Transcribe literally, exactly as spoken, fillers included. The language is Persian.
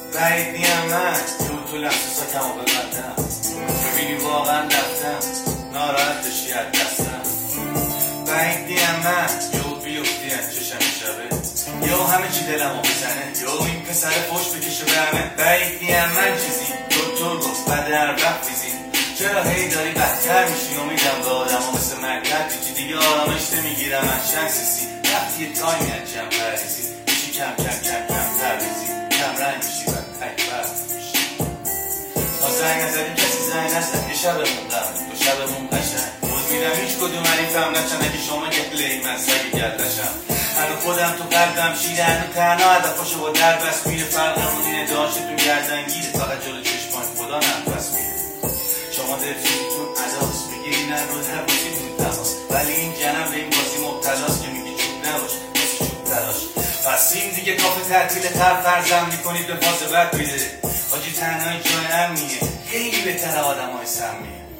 بعید نیم من تو تو لحظه ساکم و ببردم ببینی واقعا رفتم ناراحت بشی از دستم. بعید نیم من یهو بیفتی از چشم شبه یهو همه چی دلمو بزنه یهو این پسر پشت بکشه به همه. بعید نیم من چیزی دکتر گفت بعد هر وقت بیزی چرا هی داری بدتر میشی امیدم به آدم ها مثل من کردی دیگه آرامش نمیگیرم من چند سیسی وقتی یه تایمی از جمع پریزی میشی کم کم کم کم تریزی کم رنگ میشی و تک برد میشی. تا زنگ نزدیم کسی زنگ نزد یه شبمون قبل دو شبمون قشنگ بود میدم هیچ کدوم من این فهم نچن اگه شما گهلی من سگی گردشم هنو خودم تو قلبم شیره هنو تنها هدفاشو با در بس میره فرقمون اینه داشتتون گردنگیره فقط جلو چشمان خدا نفس میره. شما دلتون عداست میگیری نه رو هر بازی تو تماس ولی این جنم به این بازی مبتلاست که میگی چوب نباش بسی چوب تلاش. پس این دیگه کافه تعطیل تر فرزم میکنید به فاز بد میده حاجی تنهای جای امنیه خیلی بهتر آدم های سمیه.